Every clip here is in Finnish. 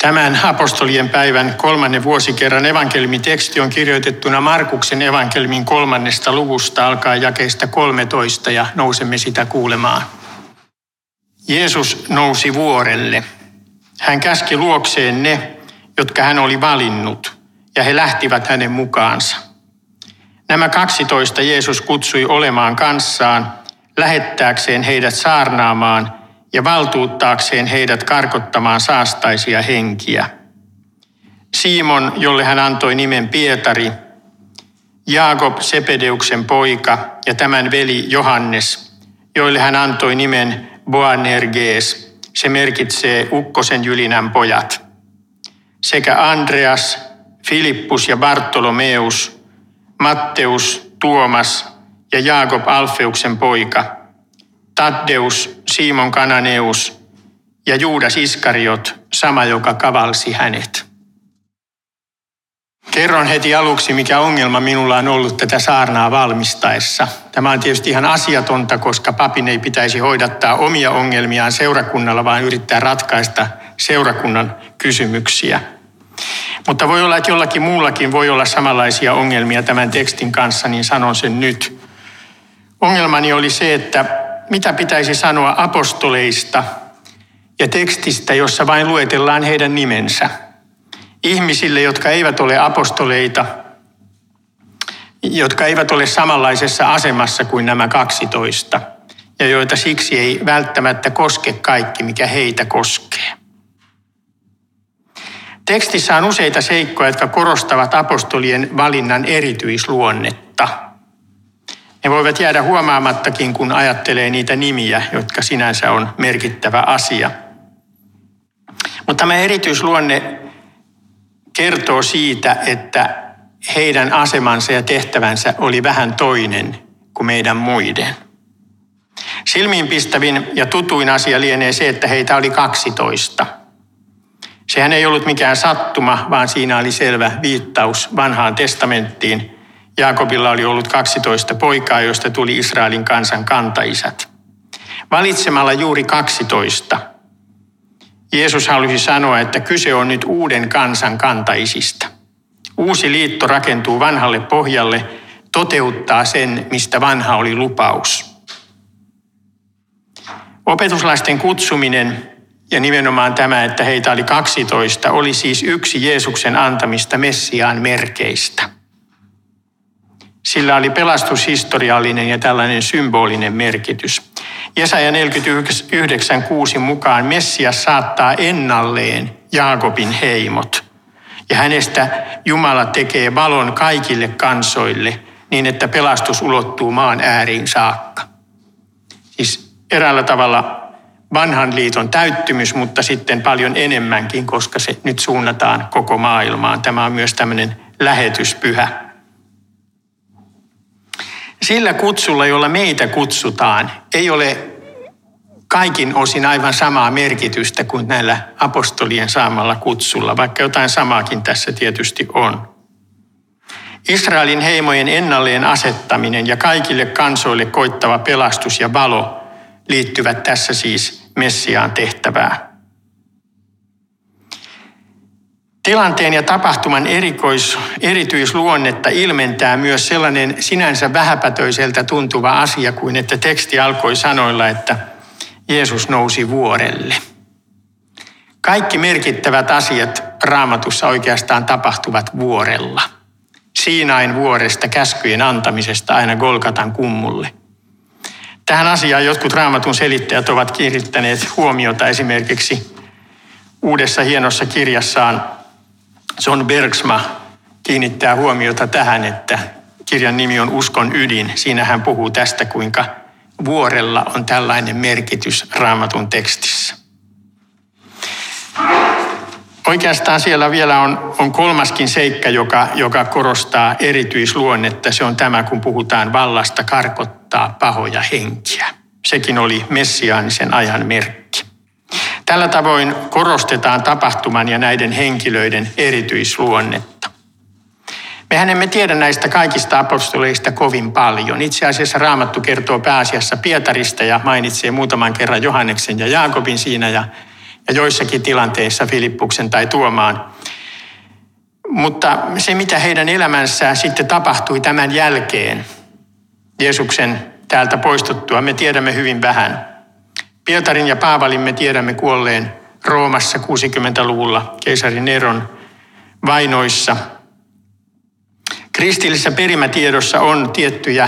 Tämän apostolien päivän 3. vuosikerran evankeliumiteksti on kirjoitettuna Markuksen evankeliumin 3. luvusta alkaen jakeesta 13 ja nousemme sitä kuulemaan. Jeesus nousi vuorelle. Hän käski luokseen ne, jotka hän oli valinnut, ja he lähtivät hänen mukaansa. Nämä 12 Jeesus kutsui olemaan kanssaan, lähettääkseen heidät saarnaamaan ja valtuuttaakseen heidät karkottamaan saastaisia henkiä. Simon, jolle hän antoi nimen Pietari, Jaakob Sebedeuksen poika ja tämän veli Johannes, joille hän antoi nimen Boanerges, se merkitsee ukkosen jylinän pojat, sekä Andreas, Filippus ja Bartolomeus, Matteus, Tuomas ja Jaakob Alfeuksen poika, Taddeus, Simon Kananeus ja Juudas Iskariot, sama joka kavalsi hänet. Kerron heti aluksi, mikä ongelma minulla on ollut tätä saarnaa valmistaessa. Tämä on tietysti ihan asiatonta, koska papin ei pitäisi hoidattaa omia ongelmiaan seurakunnalla, vaan yrittää ratkaista seurakunnan kysymyksiä. Mutta voi olla, että jollakin muullakin voi olla samanlaisia ongelmia tämän tekstin kanssa, niin sanon sen nyt. Ongelmani oli se, että mitä pitäisi sanoa apostoleista ja tekstistä, jossa vain luetellaan heidän nimensä. Ihmisille, jotka eivät ole apostoleita, jotka eivät ole samanlaisessa asemassa kuin nämä 12, ja joita siksi ei välttämättä koske kaikki, mikä heitä koskee. Tekstissä on useita seikkoja, jotka korostavat apostolien valinnan erityisluonnetta. Ne voivat jäädä huomaamattakin, kun ajattelee niitä nimiä, jotka sinänsä on merkittävä asia. Mutta tämä erityisluonne kertoo siitä, että heidän asemansa ja tehtävänsä oli vähän toinen kuin meidän muiden. Silmiinpistävin ja tutuin asia lienee se, että heitä oli 12. Sehän ei ollut mikään sattuma, vaan siinä oli selvä viittaus vanhaan testamenttiin. Jaakobilla oli ollut 12 poikaa, joista tuli Israelin kansan kantaisät. Valitsemalla juuri 12. Jeesus halusi sanoa, että kyse on nyt uuden kansan kantaisista. Uusi liitto rakentuu vanhalle pohjalle, toteuttaa sen, mistä vanha oli lupaus. Opetuslaisten kutsuminen ja nimenomaan tämä, että heitä oli 12, oli siis yksi Jeesuksen antamista Messiaan merkeistä. Sillä oli pelastushistoriallinen ja tällainen symbolinen merkitys. Jesaja 49:6 mukaan Messias saattaa ennalleen Jaakobin heimot. Ja hänestä Jumala tekee valon kaikille kansoille niin, että pelastus ulottuu maan ääriin saakka. Siis eräällä tavalla vanhan liiton täyttymys, mutta sitten paljon enemmänkin, koska se nyt suunnataan koko maailmaan. Tämä on myös tämmöinen lähetyspyhä. Sillä kutsulla, jolla meitä kutsutaan, ei ole kaikin osin aivan samaa merkitystä kuin näillä apostolien saamalla kutsulla, vaikka jotain samaakin tässä tietysti on. Israelin heimojen ennalleen asettaminen ja kaikille kansoille koittava pelastus ja valo liittyvät tässä siis Messiaan tehtävään. Tilanteen ja tapahtuman erityisluonnetta ilmentää myös sellainen sinänsä vähäpätöiseltä tuntuva asia kuin, että teksti alkoi sanoilla, että Jeesus nousi vuorelle. Kaikki merkittävät asiat Raamatussa oikeastaan tapahtuvat vuorella. Siinain vuoresta käskyjen antamisesta aina Golgatan kummulle. Tähän asiaan jotkut Raamatun selittäjät ovat kiinnittäneet huomiota esimerkiksi uudessa hienossa kirjassaan John Bergsma kiinnittää huomiota tähän, että kirjan nimi on Uskon ydin. Siinä hän puhuu tästä, kuinka vuorella on tällainen merkitys Raamatun tekstissä. Oikeastaan siellä vielä on kolmaskin seikka, joka korostaa erityisluonnetta. Se on tämä, kun puhutaan vallasta karkottaa pahoja henkiä. Sekin oli messiaanisen ajan merkki. Tällä tavoin korostetaan tapahtuman ja näiden henkilöiden erityisluonnetta. Mehän emme tiedä näistä kaikista apostoleista kovin paljon. Itse asiassa Raamattu kertoo pääasiassa Pietarista ja mainitsee muutaman kerran Johanneksen ja Jaakobin siinä. Ja ja joissakin tilanteissa Filippuksen tai Tuomaan. Mutta se, mitä heidän elämänsään sitten tapahtui tämän jälkeen, Jeesuksen täältä poistuttua, me tiedämme hyvin vähän. Pietarin ja Paavalin me tiedämme kuolleen Roomassa 60-luvulla keisari Neron vainoissa. Kristillisessä perimätiedossa on tiettyjä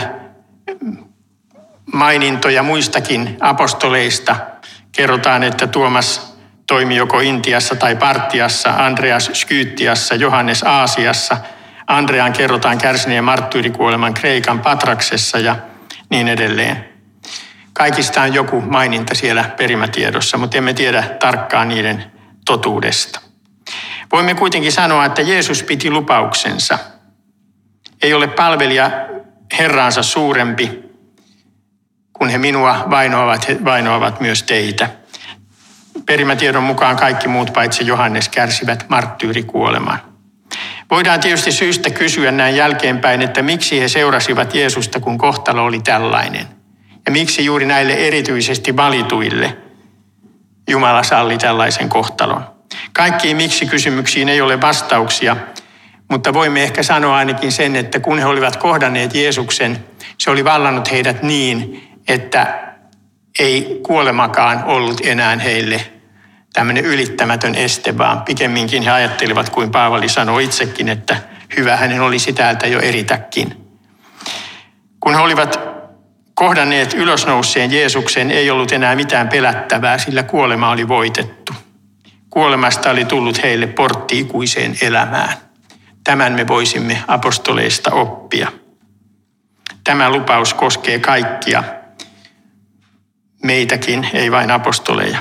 mainintoja muistakin apostoleista. Kerrotaan, että Tuomas toimi joko Intiassa tai Partiassa, Andreas Skyytiassa, Johannes Aasiassa. Andrean kerrotaan kärsineen marttyyrikuoleman Kreikan Patraksessa ja niin edelleen. Kaikista on joku maininta siellä perimätiedossa, mutta emme tiedä tarkkaan niiden totuudesta. Voimme kuitenkin sanoa, että Jeesus piti lupauksensa. Ei ole palvelija Herraansa suurempi, kun he minua vainoavat, he vainoavat myös teitä. Perimätiedon mukaan kaikki muut paitsi Johannes kärsivät marttyyrikuoleman. Voidaan tietysti syystä kysyä näin jälkeenpäin, että miksi he seurasivat Jeesusta, kun kohtalo oli tällainen. Ja miksi juuri näille erityisesti valituille Jumala salli tällaisen kohtalon. Kaikkiin miksi-kysymyksiin ei ole vastauksia, mutta voimme ehkä sanoa ainakin sen, että kun he olivat kohdanneet Jeesuksen, se oli vallannut heidät niin, että ei kuolemakaan ollut enää heille tämmöinen ylittämätön este, vaan pikemminkin he ajattelivat, kuin Paavali sanoi itsekin, että hyvä hänen olisi täältä jo eritäkin. Kun he olivat kohdanneet ylösnouseen Jeesuksen, ei ollut enää mitään pelättävää, sillä kuolema oli voitettu. Kuolemasta oli tullut heille portti ikuiseen elämään. Tämän me voisimme apostoleista oppia. Tämä lupaus koskee kaikkia, meitäkin, ei vain apostoleja.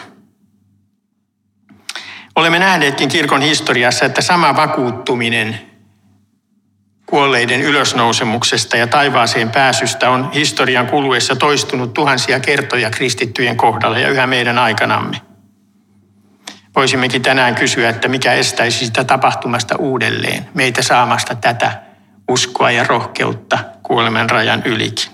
Olemme nähneetkin kirkon historiassa, että sama vakuuttuminen kuolleiden ylösnousemuksesta ja taivaaseen pääsystä on historian kuluessa toistunut tuhansia kertoja kristittyjen kohdalla ja yhä meidän aikanamme. Voisimmekin tänään kysyä, että mikä estäisi sitä tapahtumasta uudelleen, meitä saamasta tätä uskoa ja rohkeutta kuoleman rajan ylikin.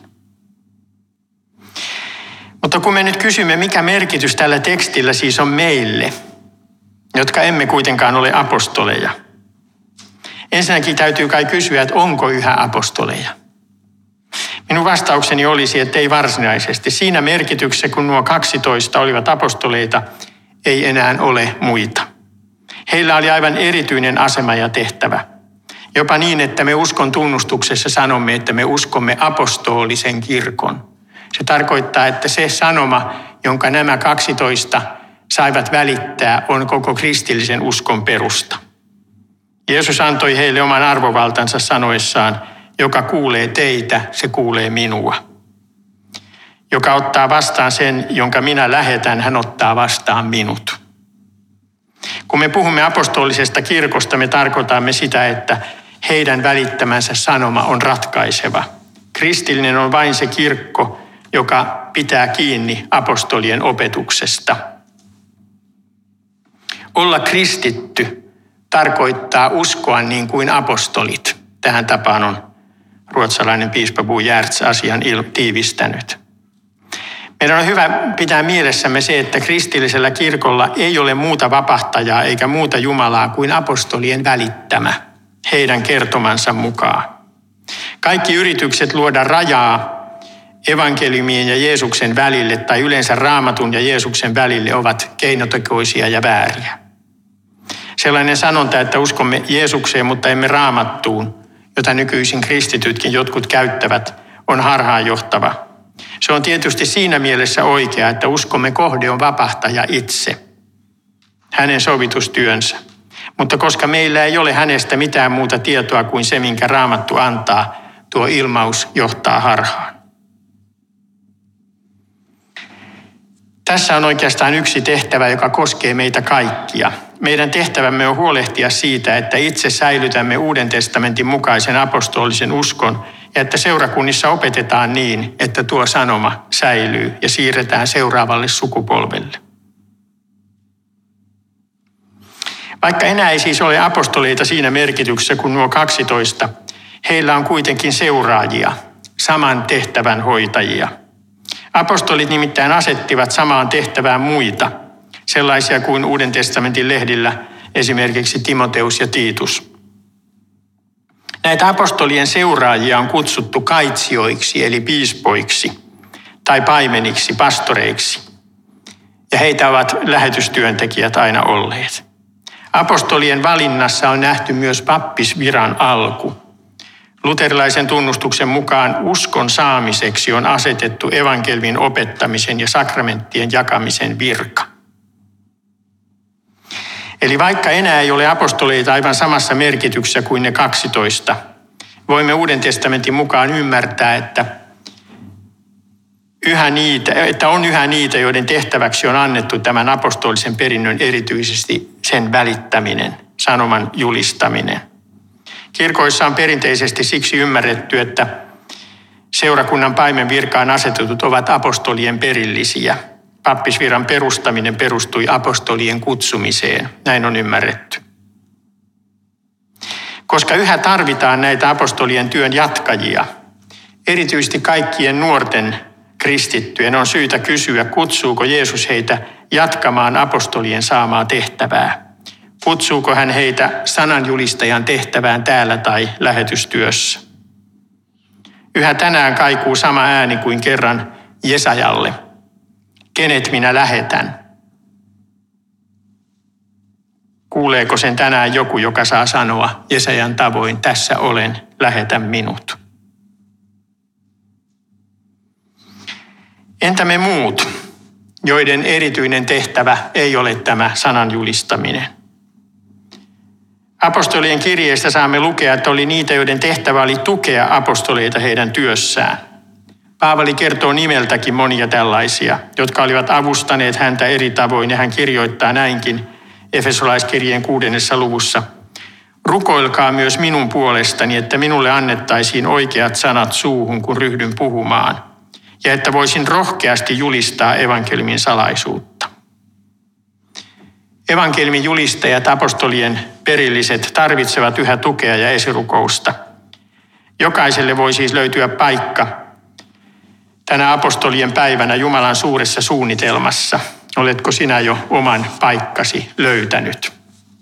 Mutta kun me nyt kysymme, mikä merkitys tällä tekstillä siis on meille, jotka emme kuitenkaan ole apostoleja. Ensinnäkin täytyy kai kysyä, että onko yhä apostoleja. Minun vastaukseni olisi, että ei varsinaisesti. Siinä merkityksessä, kun nuo 12 olivat apostoleita, ei enää ole muita. Heillä oli aivan erityinen asema ja tehtävä. Jopa niin, että me uskon tunnustuksessa sanomme, että me uskomme apostolisen kirkon. Se tarkoittaa, että se sanoma, jonka nämä 12 saivat välittää, on koko kristillisen uskon perusta. Jeesus antoi heille oman arvovaltansa sanoessaan, joka kuulee teitä, se kuulee minua. Joka ottaa vastaan sen, jonka minä lähetän, hän ottaa vastaan minut. Kun me puhumme apostolisesta kirkosta, me tarkoitamme sitä, että heidän välittämänsä sanoma on ratkaiseva. Kristillinen on vain se kirkko, joka pitää kiinni apostolien opetuksesta. Olla kristitty tarkoittaa uskoa niin kuin apostolit. Tähän tapaan on ruotsalainen piispa Bo Giertz asian tiivistänyt. Meidän on hyvä pitää mielessämme se, että kristillisellä kirkolla ei ole muuta vapahtajaa eikä muuta Jumalaa kuin apostolien välittämä, heidän kertomansa mukaan. Kaikki yritykset luoda rajaa evankeliumien ja Jeesuksen välille tai yleensä Raamatun ja Jeesuksen välille ovat keinotekoisia ja vääriä. Sellainen sanonta, että uskomme Jeesukseen, mutta emme Raamattuun, jota nykyisin kristitytkin jotkut käyttävät, on harhaanjohtava. Se on tietysti siinä mielessä oikea, että uskomme kohde on vapahtaja itse, hänen sovitustyönsä. Mutta koska meillä ei ole hänestä mitään muuta tietoa kuin se, minkä Raamattu antaa, tuo ilmaus johtaa harhaan. Tässä on oikeastaan yksi tehtävä, joka koskee meitä kaikkia. Meidän tehtävämme on huolehtia siitä, että itse säilytämme Uuden testamentin mukaisen apostolisen uskon ja että seurakunnissa opetetaan niin, että tuo sanoma säilyy ja siirretään seuraavalle sukupolvelle. Vaikka enää ei siis ole apostoleita siinä merkityksessä kuin nuo 12, heillä on kuitenkin seuraajia, saman tehtävän hoitajia. Apostolit nimittäin asettivat samaan tehtävään muita. sellaisia kuin Uuden testamentin lehdillä esimerkiksi Timoteus ja Tiitus. Näitä apostolien seuraajia on kutsuttu kaitsijoiksi eli piispoiksi tai paimeniksi, pastoreiksi. Ja heitä ovat lähetystyöntekijät aina olleet. Apostolien valinnassa on nähty myös pappisviran alku. Luterilaisen tunnustuksen mukaan uskon saamiseksi on asetettu evankeliumin opettamisen ja sakramenttien jakamisen virka. Eli vaikka enää ei ole apostoleita aivan samassa merkityksessä kuin ne 12, voimme Uuden testamentin mukaan ymmärtää, että on yhä niitä, joiden tehtäväksi on annettu tämän apostolisen perinnön, erityisesti sen välittäminen, sanoman julistaminen. Kirkoissa on perinteisesti siksi ymmärretty, että seurakunnan paimenvirkaan asetetut ovat apostolien perillisiä. Pappisviran perustaminen perustui apostolien kutsumiseen, näin on ymmärretty. Koska yhä tarvitaan näitä apostolien työn jatkajia, erityisesti kaikkien nuorten kristittyjen on syytä kysyä, kutsuuko Jeesus heitä jatkamaan apostolien saamaa tehtävää. Kutsuuko hän heitä sananjulistajan tehtävään täällä tai lähetystyössä? Yhä tänään kaikuu sama ääni kuin kerran Jesajalle. Kenet minä lähetän? Kuuleeko sen tänään joku, joka saa sanoa Jesajan tavoin, tässä olen, lähetä minut? Entä me muut, joiden erityinen tehtävä ei ole tämä sanan julistaminen? Apostolien kirjeistä saamme lukea, että oli niitä, joiden tehtävä oli tukea apostoleita heidän työssään. Paavali kertoo nimeltäkin monia tällaisia, jotka olivat avustaneet häntä eri tavoin, ja hän kirjoittaa näinkin Efesolaiskirjeen 6. luvussa. Rukoilkaa myös minun puolestani, että minulle annettaisiin oikeat sanat suuhun, kun ryhdyn puhumaan, ja että voisin rohkeasti julistaa evankeliumin salaisuutta. Evankeliumin julistajat, apostolien perilliset, tarvitsevat yhä tukea ja esirukousta. Jokaiselle voi siis löytyä paikka tänä apostolien päivänä Jumalan suuressa suunnitelmassa. Oletko sinä jo oman paikkasi löytänyt?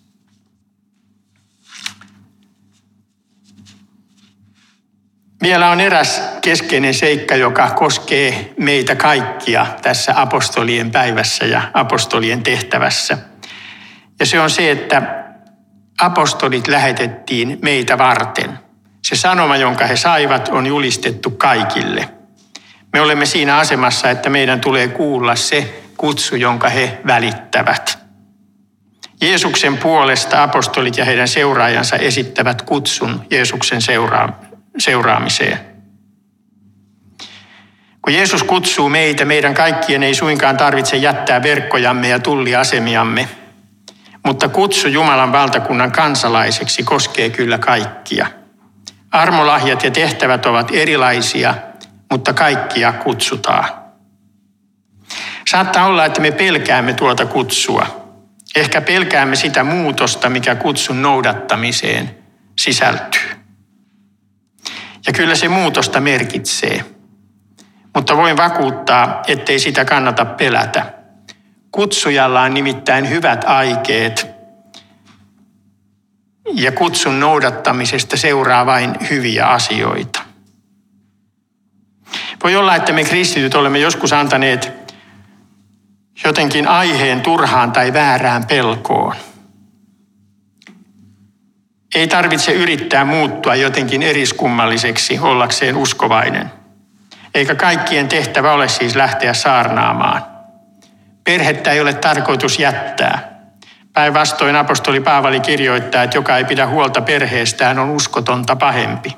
Vielä on eräs keskeinen seikka, joka koskee meitä kaikkia tässä apostolien päivässä ja apostolien tehtävässä. Ja se on se, että apostolit lähetettiin meitä varten. Se sanoma, jonka he saivat, on julistettu kaikille. Me olemme siinä asemassa, että meidän tulee kuulla se kutsu, jonka he välittävät. Jeesuksen puolesta apostolit ja heidän seuraajansa esittävät kutsun Jeesuksen seuraamiseen. Kun Jeesus kutsuu meitä, meidän kaikkien ei suinkaan tarvitse jättää verkkojamme ja tulliasemiamme, mutta kutsu Jumalan valtakunnan kansalaiseksi koskee kyllä kaikkia. Armolahjat ja tehtävät ovat erilaisia, mutta kaikkia kutsutaan. Saattaa olla, että me pelkäämme tuota kutsua. Ehkä pelkäämme sitä muutosta, mikä kutsun noudattamiseen sisältyy. Ja kyllä se muutosta merkitsee. Mutta voin vakuuttaa, ettei sitä kannata pelätä. Kutsujalla on nimittäin hyvät aikeet. Ja kutsun noudattamisesta seuraa vain hyviä asioita. Voi olla, että me kristityt olemme joskus antaneet jotenkin aiheen turhaan tai väärään pelkoon. Ei tarvitse yrittää muuttua jotenkin eriskummalliseksi ollakseen uskovainen. Eikä kaikkien tehtävä ole siis lähteä saarnaamaan. Perhettä ei ole tarkoitus jättää. Päinvastoin apostoli Paavali kirjoittaa, että joka ei pidä huolta perheestään, on uskotonta pahempi.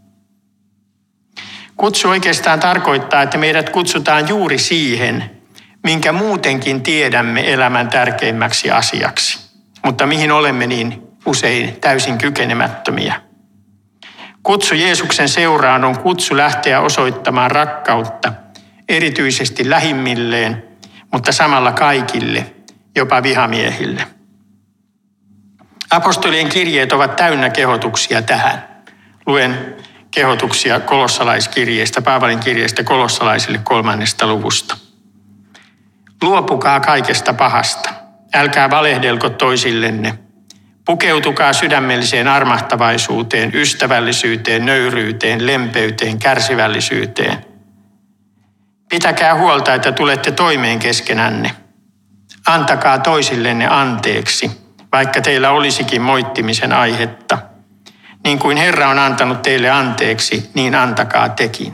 Kutsu oikeastaan tarkoittaa, että meidät kutsutaan juuri siihen, minkä muutenkin tiedämme elämän tärkeimmäksi asiaksi, mutta mihin olemme niin usein täysin kykenemättömiä. Kutsu Jeesuksen seuraan on kutsu lähteä osoittamaan rakkautta, erityisesti lähimmilleen, mutta samalla kaikille, jopa vihamiehille. Apostolien kirjeet ovat täynnä kehotuksia tähän. Luen kehotuksia kolossalaiskirjeestä, Paavalin kirjeestä kolossalaisille 3. luvusta. Luopukaa kaikesta pahasta. Älkää valehdelko toisillenne. Pukeutukaa sydämelliseen armahtavaisuuteen, ystävällisyyteen, nöyryyteen, lempeyteen, kärsivällisyyteen. Pitäkää huolta, että tulette toimeen keskenänne. Antakaa toisillenne anteeksi, vaikka teillä olisikin moittimisen aihetta. Niin kuin Herra on antanut teille anteeksi, niin antakaa tekin.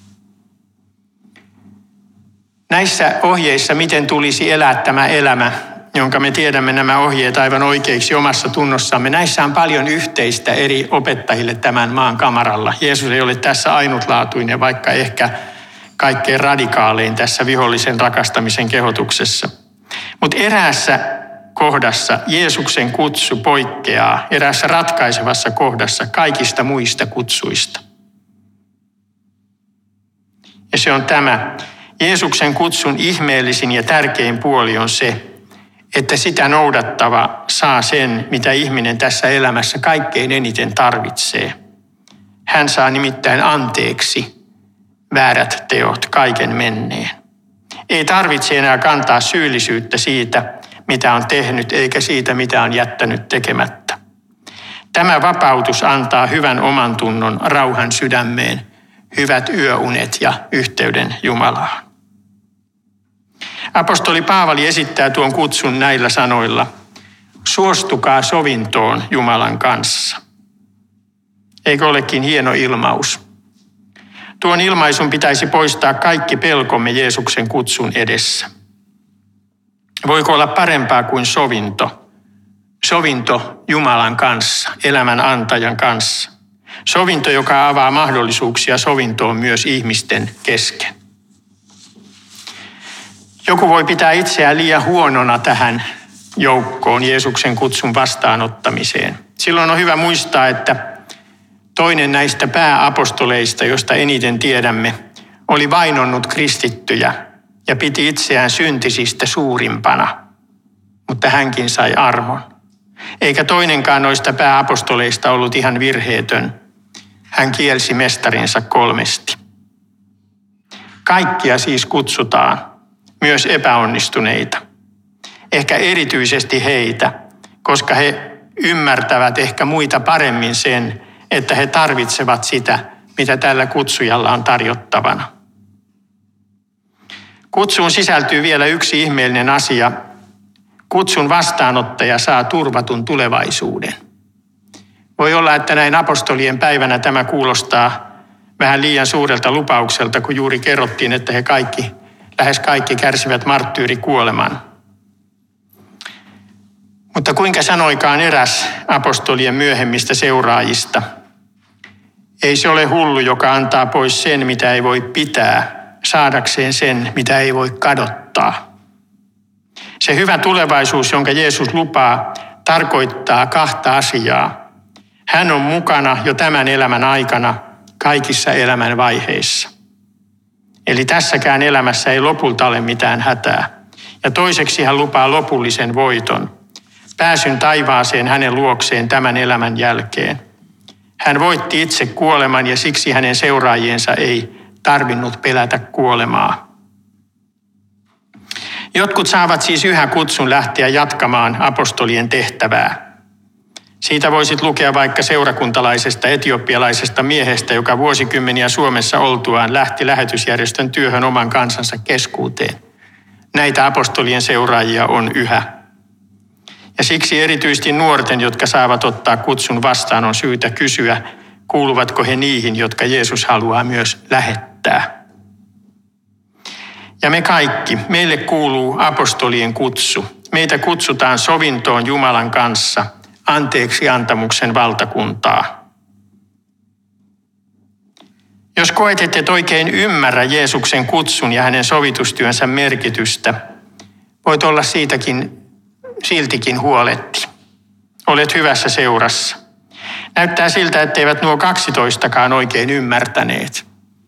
Näissä ohjeissa, miten tulisi elää tämä elämä, jonka me tiedämme nämä ohjeet aivan oikeiksi omassa tunnossamme, näissä on paljon yhteistä eri opettajille tämän maan kamaralla. Jeesus ei ole tässä ainutlaatuinen, vaikka ehkä kaikkein radikaalein tässä vihollisen rakastamisen kehotuksessa. Mutta eräässä kohdassa Jeesuksen kutsu poikkeaa, eräässä ratkaisevassa kohdassa kaikista muista kutsuista. Ja se on tämä. Jeesuksen kutsun ihmeellisin ja tärkein puoli on se, että sitä noudattava saa sen, mitä ihminen tässä elämässä kaikkein eniten tarvitsee. Hän saa nimittäin anteeksi väärät teot, kaiken menneen. Ei tarvitse enää kantaa syyllisyyttä siitä, mitä on tehnyt, eikä siitä, mitä on jättänyt tekemättä. Tämä vapautus antaa hyvän omantunnon, rauhan sydämeen, hyvät yöunet ja yhteyden Jumalaan. Apostoli Paavali esittää tuon kutsun näillä sanoilla: suostukaa sovintoon Jumalan kanssa. Eikö olekin hieno ilmaus? Tuon ilmaisun pitäisi poistaa kaikki pelkomme Jeesuksen kutsun edessä. Voiko olla parempaa kuin sovinto? Sovinto Jumalan kanssa, elämän antajan kanssa. Sovinto, joka avaa mahdollisuuksia sovintoon myös ihmisten kesken. Joku voi pitää itseään liian huonona tähän joukkoon Jeesuksen kutsun vastaanottamiseen. Silloin on hyvä muistaa, että toinen näistä pääapostoleista, josta eniten tiedämme, oli vainonnut kristittyjä ja piti itseään syntisistä suurimpana, mutta hänkin sai armon. Eikä toinenkaan noista pääapostoleista ollut ihan virheetön. Hän kielsi mestarinsa 3. Kaikkia siis kutsutaan, myös epäonnistuneita. Ehkä erityisesti heitä, koska he ymmärtävät ehkä muita paremmin sen, että he tarvitsevat sitä, mitä tällä kutsujalla on tarjottavana. Kutsuun sisältyy vielä yksi ihmeellinen asia. Kutsun vastaanottaja saa turvatun tulevaisuuden. Voi olla, että näin apostolien päivänä tämä kuulostaa vähän liian suurelta lupaukselta, kun juuri kerrottiin, että he lähes kaikki kärsivät marttyyrikuoleman. Mutta kuinka sanoikaan eräs apostolien myöhemmistä seuraajista, ei se ole hullu, joka antaa pois sen, mitä ei voi pitää, saadakseen sen, mitä ei voi kadottaa. Se hyvä tulevaisuus, jonka Jeesus lupaa, tarkoittaa 2 asiaa. Hän on mukana jo tämän elämän aikana kaikissa elämän vaiheissa. Eli tässäkään elämässä ei lopulta ole mitään hätää. Ja toiseksi hän lupaa lopullisen voiton, pääsyn taivaaseen hänen luokseen tämän elämän jälkeen. Hän voitti itse kuoleman ja siksi hänen seuraajiensa ei tarvinnut pelätä kuolemaa. Jotkut saavat siis yhä kutsun lähteä jatkamaan apostolien tehtävää. Siitä voisit lukea vaikka seurakuntalaisesta etiopialaisesta miehestä, joka vuosikymmeniä Suomessa oltuaan lähti lähetysjärjestön työhön oman kansansa keskuuteen. Näitä apostolien seuraajia on yhä. Ja siksi erityisesti nuorten, jotka saavat ottaa kutsun vastaan, on syytä kysyä, kuuluvatko he niihin, jotka Jeesus haluaa myös lähettää. Ja me kaikki, meille kuuluu apostolien kutsu. Meitä kutsutaan sovintoon Jumalan kanssa, anteeksi antamuksen valtakuntaa. Jos koet, että et oikein ymmärrä Jeesuksen kutsun ja hänen sovitustyönsä merkitystä, voit olla siltikin huoletti. Olet hyvässä seurassa. Näyttää siltä, etteivät nuo 12kaan oikein ymmärtäneet.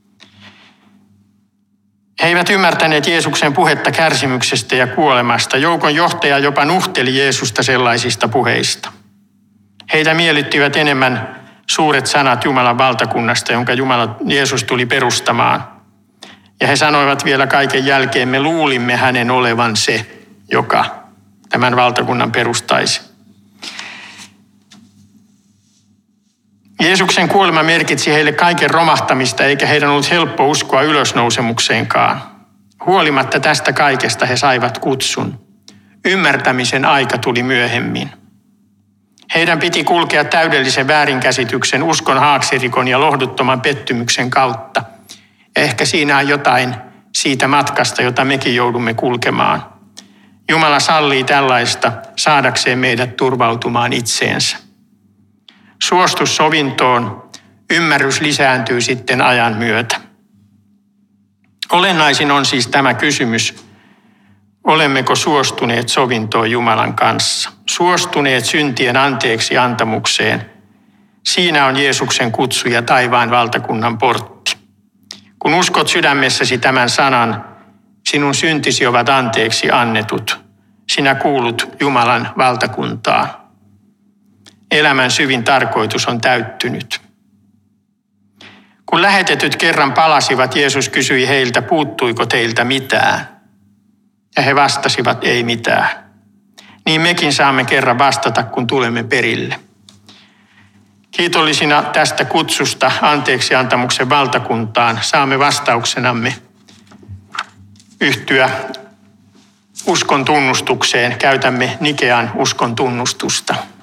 He eivät ymmärtäneet Jeesuksen puhetta kärsimyksestä ja kuolemasta. Joukon johtaja jopa nuhteli Jeesusta sellaisista puheista. Heitä miellyttivät enemmän suuret sanat Jumalan valtakunnasta, jonka Jeesus tuli perustamaan. Ja he sanoivat vielä kaiken jälkeen, me luulimme hänen olevan se, joka tämän valtakunnan perustaisi. Jeesuksen kuolema merkitsi heille kaiken romahtamista, eikä heidän ollut helppo uskoa ylösnousemukseenkaan. Huolimatta tästä kaikesta he saivat kutsun. Ymmärtämisen aika tuli myöhemmin. Heidän piti kulkea täydellisen väärinkäsityksen, uskon haaksirikon ja lohduttoman pettymyksen kautta. Ja ehkä siinä on jotain siitä matkasta, jota mekin joudumme kulkemaan. Jumala sallii tällaista saadakseen meidät turvautumaan itseensä. Suostus sovintoon, ymmärrys lisääntyy sitten ajan myötä. Olennaisin on siis tämä kysymys, olemmeko suostuneet sovintoon Jumalan kanssa? Suostuneet syntien anteeksi antamukseen. Siinä on Jeesuksen kutsu ja taivaan valtakunnan portti. Kun uskot sydämessäsi tämän sanan, sinun syntisi ovat anteeksi annetut. Sinä kuulut Jumalan valtakuntaan. Elämän syvin tarkoitus on täyttynyt. Kun lähetetyt kerran palasivat, Jeesus kysyi heiltä, puuttuiko teiltä mitään? Ja he vastasivat, ei mitään. Niin mekin saamme kerran vastata, kun tulemme perille. Kiitollisina tästä kutsusta anteeksiantamuksen valtakuntaan saamme vastauksenamme yhtyä uskon tunnustukseen. Käytämme Nikean uskon tunnustusta.